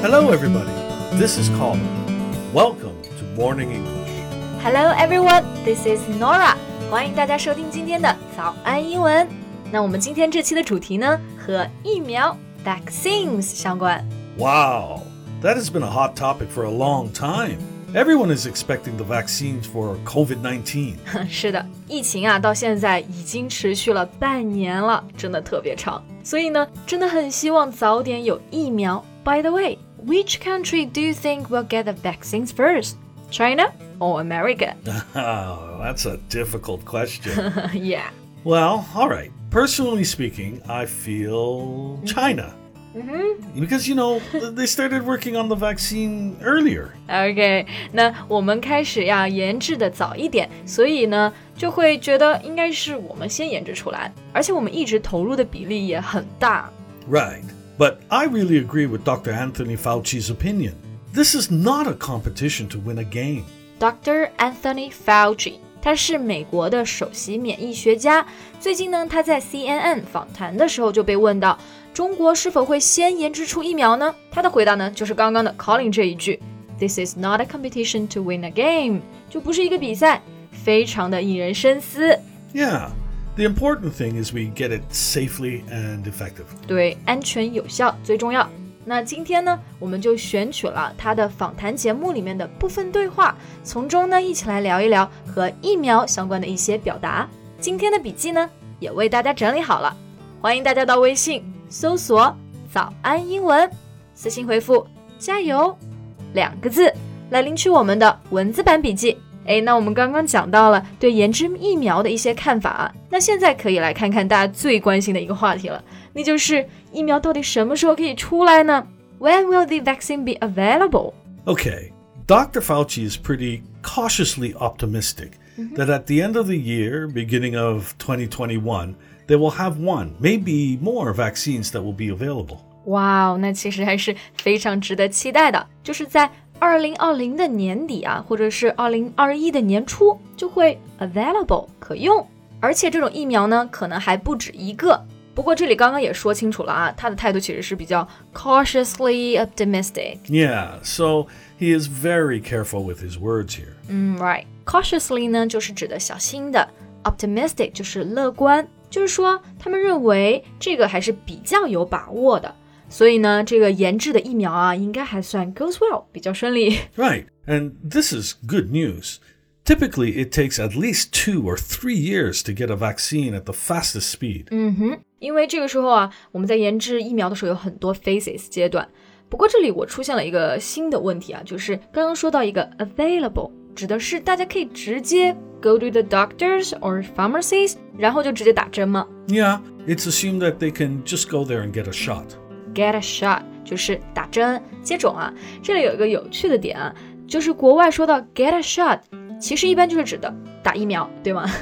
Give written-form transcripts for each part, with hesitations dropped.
Hello, everybody. This is Colin. Welcome to Morning English. Hello, everyone. This is Nora. 欢迎大家收听今天的早安英文。那我们今天这期的主题呢，和疫苗 vaccines 相关。 Wow, that has been a hot topic for a long time. Everyone is expecting the vaccines for COVID-19. 是的，疫情啊，到现在已经持续了半年了，真的特别长。所以呢，真的很希望早点有疫苗。By the way, which country do you think will get the vaccines first? China or America? Oh, that's a difficult question. Yeah. Well, all right. Personally speaking, I feel China.Because, they started working on the vaccine earlier. OK, 那我们开始呀研制的早一点，所以呢就会觉得应该是我们先研制出来，而且我们一直投入的比例也很大。 Right, but I really agree with Dr. Anthony Fauci's opinion. This is not a competition to win a game. Dr. Anthony Fauci 他是美国的首席免疫学家，最近呢他在 CNN 访谈的时候就被问到中国是否会先研制出疫苗呢？他的回答呢，就是刚刚的 Colin 这一句 This is not a competition to win a game 就不是一个比赛，非常的引人深思。 Yeah, the important thing is we get it safely and effective. 对，安全有效最重要。那今天呢，我们就选取了他的访谈节目里面的部分对话，从中呢一起来聊一聊和疫苗相关的一些表达。今天的笔记呢，也为大家整理好了，欢迎大家到微信搜索早安英文，私信回复加油2个字来领取我们的文字版笔记。那我们刚刚讲到了对研制疫苗的一些看法啊，那现在可以来看看大家最关心的一个话题了，那就是疫苗到底什么时候可以出来呢？ When will the vaccine be available? Okay, Dr. Fauci is pretty cautiously optimistic that at the end of the year, beginning of 2021, they will have one, maybe more vaccines that will be available. 哇，那其实还是非常值得期待的，就是在2020的年底啊，或者是2021的年初就会 available 可用，而且这种疫苗呢可能还不止一个。不过这里刚刚也说清楚了啊，他的态度其实是比较 cautiously optimistic. Yeah, so he is very careful with his words here. Right. Cautiously 呢就是指的小心的， optimistic 就是乐观，就是说他们认为这个还是比较有把握的。所以呢，这个研制的疫苗啊，应该还算 goes well， 比较顺利。 Right, and this is good news. Typically, it takes at least 2 or 3 years to get a vaccine at the fastest speed. 因为这个时候啊，我们在研制疫苗的时候有很多 phases 阶段。不过这里我出现了一个新的问题啊，就是刚刚说到一个 available， 指的是大家可以直接 go to the doctors or pharmacies， 然后就直接打针吗？ Yeah, it's assumed that they can just go there and get a shot.Get a shot 就是打针接种啊，这里有一个有趣的点啊，就是国外说到 get a shot 其实一般就是指的打疫苗，对吗？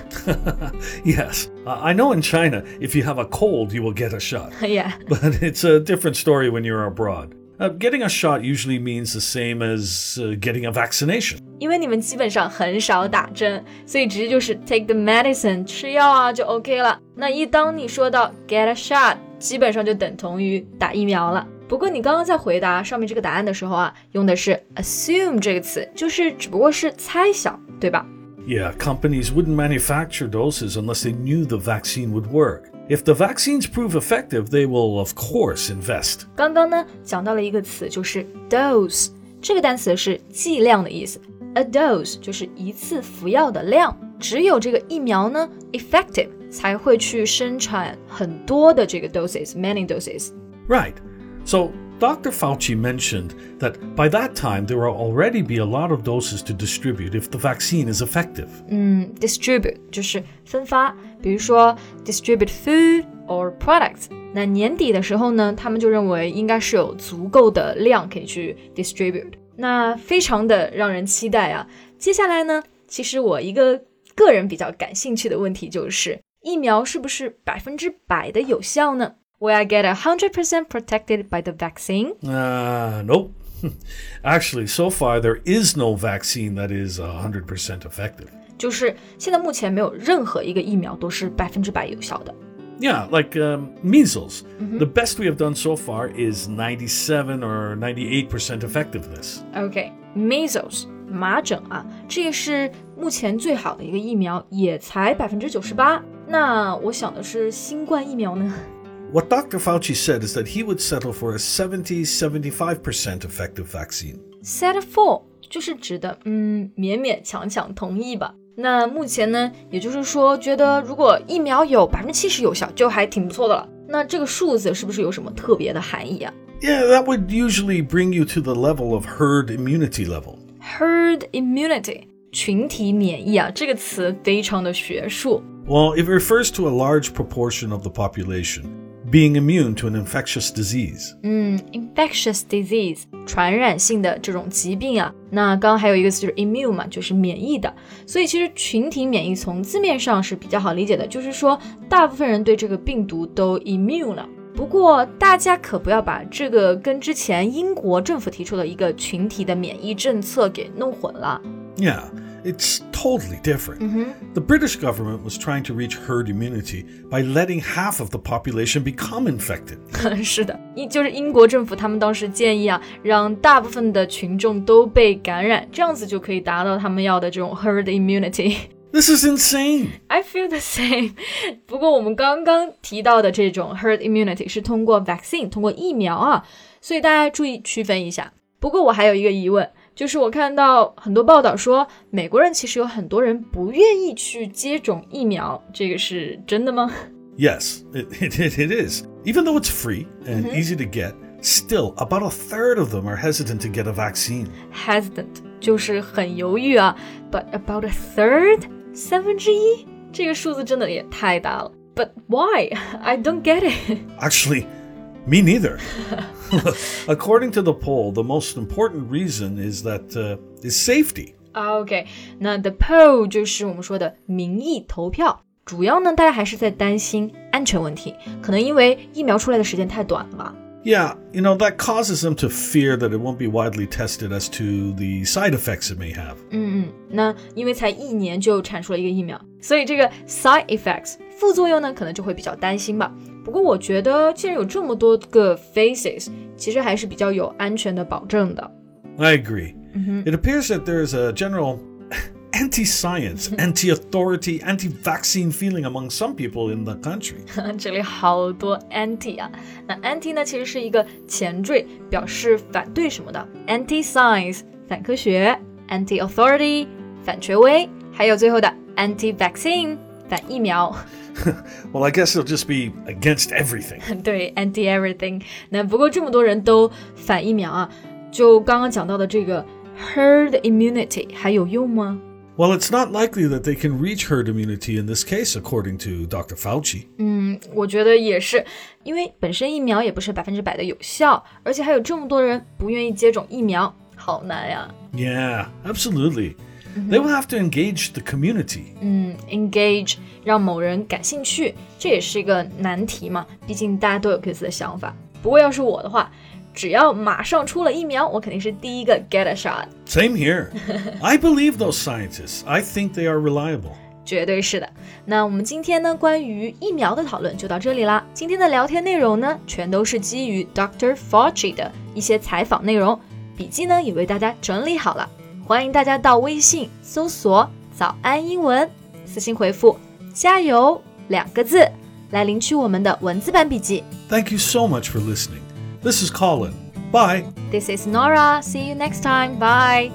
Yes, I know in China if you have a cold you will get a shot. Yeah. But it's a different story when you're abroad. Getting a shot usually means the same as getting a vaccination. 因为你们基本上很少打针，所以直接就是 take the medicine 吃药啊就 OK 了。那当你说到 get a shot基本上就等同于打疫苗了。不过你刚刚在回答上面这个答案的时候啊，用的是 assume 这个词，就是只不过是猜想，对吧？ Yeah, companies wouldn't manufacture doses unless they knew the vaccine would work. If the vaccines prove effective, they will, of course, invest. 刚刚呢讲到了一个词，就是 dose， 这个单词是剂量的意思。A dose 就是一次服药的量，只有这个疫苗呢 effective 才会去生产很多的这个 doses, many doses. Right. So Dr. Fauci mentioned that by that time there will already be a lot of doses to distribute if the vaccine is effective. Distribute 就是分发，比如说 distribute food or products. 那年底的时候呢，他们就认为应该是有足够的量可以去 distribute. 那非常的让人期待啊。接下来呢，其实我一个个人比较感兴趣的问题就是，疫苗是不是100%的有效呢？ Will I get 100% protected by the vaccine? Nope. Actually, so far there is no vaccine that is 100% effective. 就是现在目前没有任何一个疫苗都是100%有效的。 Yeah, like measles. The best we have done so far is 97 or 98% effectiveness. OK, measles 麻疹啊，这也是目前最好的一个疫苗，也才98%。那我想的是新冠疫苗呢 What Dr. Fauci said is that he would settle for a 70-75% effective vaccine. Settle for 就是指的勉勉强强同意吧。那目前呢，也就是说觉得如果疫苗有70%有效就还挺不错的了。那这个数字是不是有什么特别的含义啊？ Yeah, that would usually bring you to the level of herd immunity level. Herd immunity 群体免疫啊，这个词非常的学术。 Well, it refers to a large proportion of the population being immune to an infectious disease. Infectious disease 传染性的这种疾病啊，那刚刚还有一个词就是 immune 嘛，就是免疫的，所以其实群体免疫从字面上是比较好理解的，就是说大部分人对这个病毒都 immune 了。不过大家可不要把这个跟之前英国政府提出的一个群体的免疫政策给弄混了。 Yeah, it's totally different. The British government was trying to reach herd immunity by letting half of the population become infected. 是的，就是英国政府他们当时建议啊，让大部分的群众都被感染，这样子就可以达到他们要的这种 herd immunity。This is insane. I feel the same. 不过我们刚刚提到的这种 herd immunity 是通过 vaccine 通过疫苗啊，所以大家注意区分一下。不过我还有一个疑问，就是我看到很多报道说美国人其实有很多人不愿意去接种疫苗，这个是真的吗？ Yes, it is. Even though it's free and easy to get, still about a third of them are hesitant to get a vaccine. Hesitant 就是很犹豫啊 But about a third? 1/3? 这个数字真的也太大了 But why? I don't get it. Actually, me neither. According to the poll, the most important reason is safety. OK, 那 the poll 就是我们说的民意投票，主要呢大家还是在担心安全问题，可能因为疫苗出来的时间太短了吧。 Yeah, that causes them to fear that it won't be widely tested as to the side effects it may have. 那因为才1年就产出了一个疫苗，所以这个 side effects 副作用呢可能就会比较担心吧。不过我觉得既然有这么多个 phases， 其实还是比较有安全的保证的。 I agree. It appears that there is a general anti-science, anti-authority, anti-vaccine feeling among some people in the country. 这里好多 anti 啊，那 anti 呢其实是一个前缀，表示反对什么的。anti-science 反科学， anti-authority 反权威，还有最后的 anti-vaccine 反疫苗。 Well, I guess it'll just be against everything. 对 anti everything。 那不过这么多人都反疫苗啊，就刚刚讲到的这个 herd immunity 还有用吗？ Well, it's not likely that they can reach herd immunity in this case, according to Dr. Fauci. 我觉得也是，因为本身疫苗也不是100%的有效，而且还有这么多人不愿意接种疫苗，好难呀。 Yeah, absolutely. They will have to engage the community. Engage 让某人感兴趣，这也是一个难题嘛，毕竟大家都有各自的想法。不过要是我的话，只要马上出了疫苗，我肯定是第一个 get a shot。 Same here. I believe those scientists. I think they are reliable. 绝对是的。那我们今天呢关于疫苗的讨论就到这里啦。今天的聊天内容呢全都是基于 Dr. Fauci 的一些采访内容，笔记呢也为大家整理好了，欢迎大家到微信搜索早安英文，私信回复加油2个字来领取我们的文字版笔记。 Thank you so much for listening. This is Colin. Bye. This is Nora. See you next time. Bye.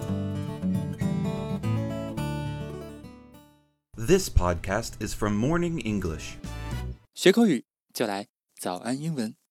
This podcast is from Morning English. 学口语就来早安英文。